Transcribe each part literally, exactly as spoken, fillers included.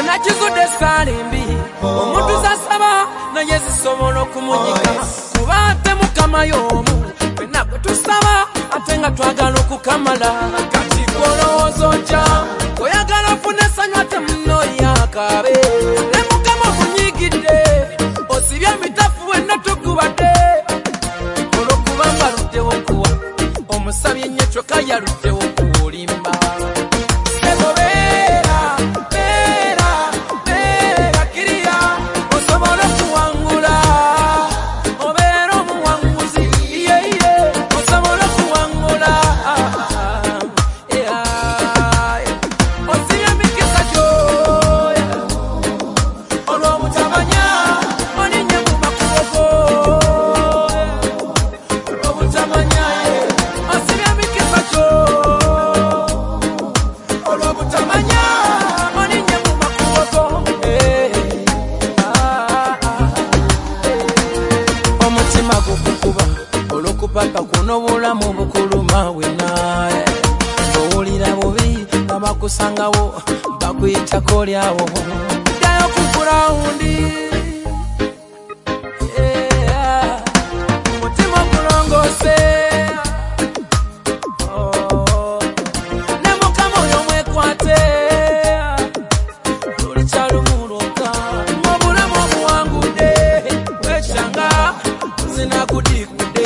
nakizudde salimbi omuntu zasaba naye zisobola okumunyika kuba ate mukama y'omu fenna bwe tusaba ate nga twagala okukamala kati gwolowooza otya oyagala funa essanyu ate munno yakabe ne mukama omunyigidde osibye emitafu wenna tugubadde olw'okubanga luddewo kuwa omusabye ennyo kyokka yaluddewo kuwolimba papa kuno bulamu bukuluma wena owulira bubi babakusangawo bakuyitako lyawo ddayo ku gurawundi mutima gulongose ne mukama oyo mwekwate lulikyalumuloka mubulamu obuwangudde wekyanga zinakudikudde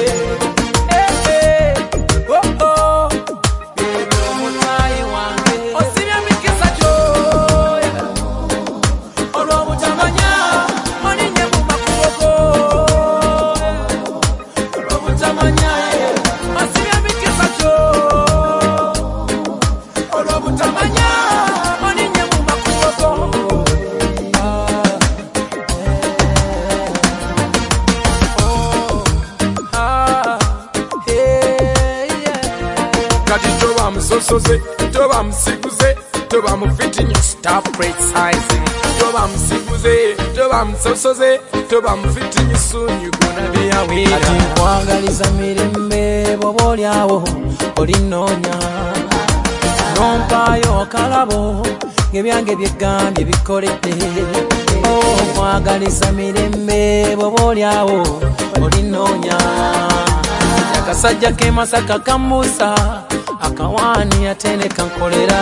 Soze, toba msiguze, toba mfitting stop criticizing. Toba msiguze, toba msosoze, toba mfitting soon you gonna be away. Ati nkwagaliza mirembe bobolyawo olinonya nompayo akalabo ngebyange byegambye bikoledde. Oh, nkwagaliza mirembe bobolyawo olinonya yakasajja ke Masaka kamusa akawani atene kankolera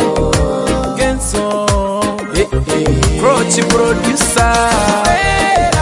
Genso Crochi producer